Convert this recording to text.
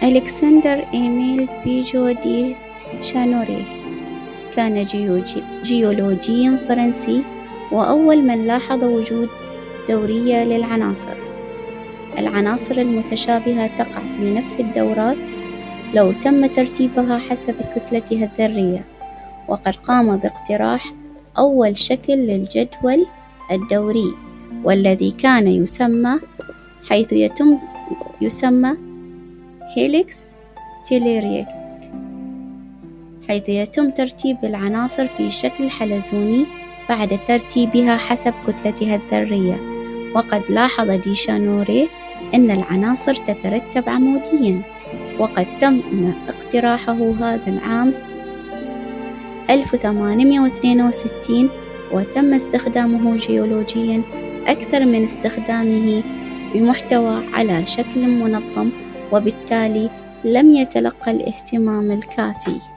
ألكسندر إيميل بيجو دي شانوري كان جيولوجيا فرنسي، وأول من لاحظ وجود دورية للعناصر. العناصر المتشابهة تقع في نفس الدورات لو تم ترتيبها حسب كتلتها الذرية، وقد قام باقتراح أول شكل للجدول الدوري، والذي كان يسمى هيليكس تيليريك، حيث يتم ترتيب العناصر في شكل حلزوني بعد ترتيبها حسب كتلتها الذرية. وقد لاحظ دي شانوري أن العناصر تترتب عموديا، وقد تم اقتراحه هذا العام 1862، وتم استخدامه جيولوجيا أكثر من استخدامه بمحتوى على شكل منظم، وبالتالي لم يتلقى الاهتمام الكافي.